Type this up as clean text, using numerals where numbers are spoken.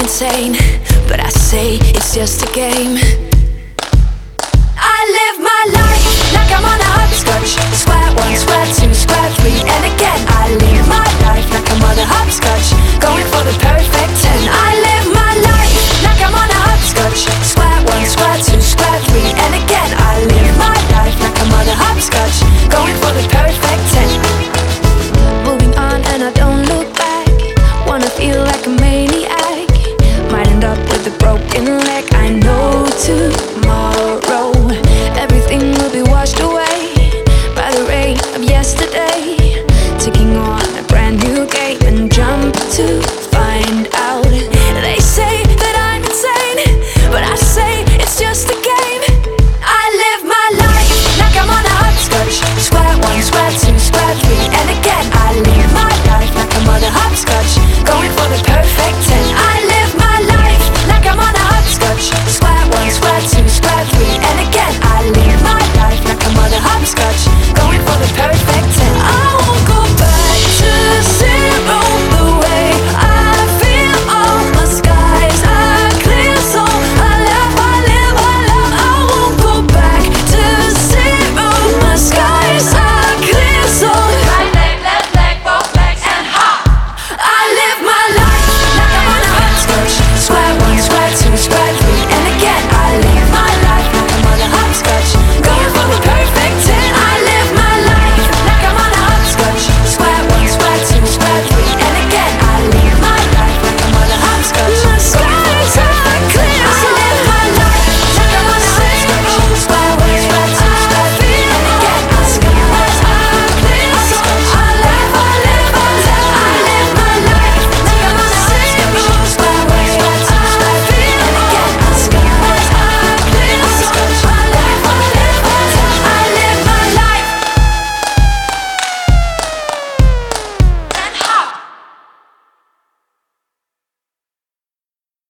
insane, but I say it's just a game. I live my life like I'm on a hopscotch. Square one, square two, square three, and again I live my life like I'm on a hopscotch.